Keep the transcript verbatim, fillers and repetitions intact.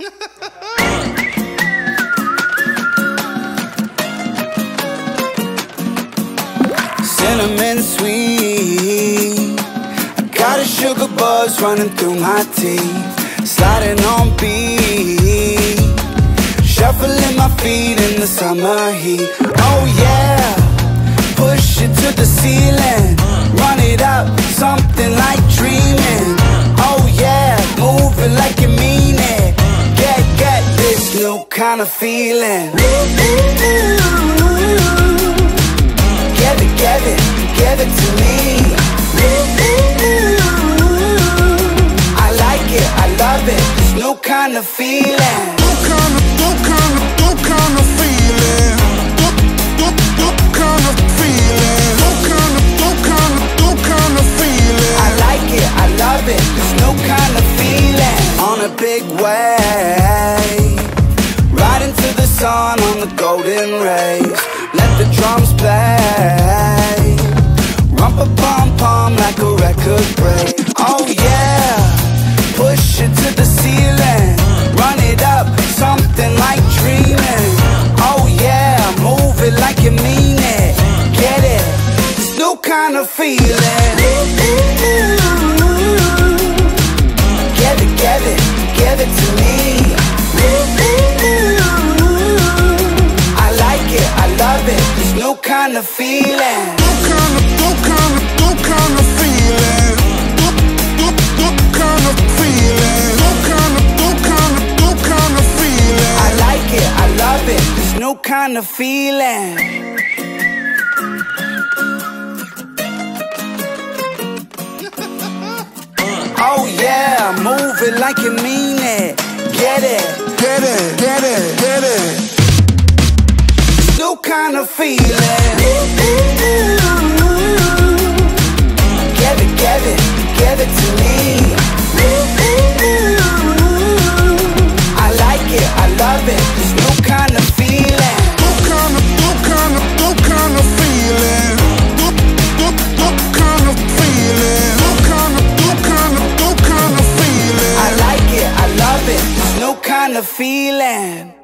Cinnamon sweet, I got a sugar buzz running through my teeth. Sliding on beat, shuffling my feet in the summer heat. Oh yeah, push it to the ceiling, run it up, something like dreaming. Oh yeah, move it like you mean it. Get, get this new kind of feeling. Give it, give it, give it to me. I like it, I love it, this new kind of feeling. New kind of, new kind of, new kind of feeling. New, new, new kind of feeling. New kind of, new kind of, new kind of feeling. I like it, I love it, this new kind of feeling. On a big wave, riding to the sun on the golden rays. Let the drums play, rumpa-pum-pum like a record break. Oh yeah, push it to the ceiling, run it up, something like dreaming. Oh yeah, move it like you mean it. Get it, this new kind of feeling. Give it, give it, give it to me. I like it, I love it, this new kind of feeling. New kind of, new kind of, new kind of feeling. New, new, new kind of feeling. New kind of, new kind of, new kind of feeling. I like it, I love it, this new kind of feeling. Oh yeah, move it like you mean it. Get it, Get it, get it, get it. this new kind of feeling. Give it, give it, give it to me. I like it, I love it, this new kind of feeling. New kind of, new kind of, new kind of feeling. New, new, new kind of feeling. New kind of, new kind of, new kind of feeling. I like it, I love it, this new kind of feeling.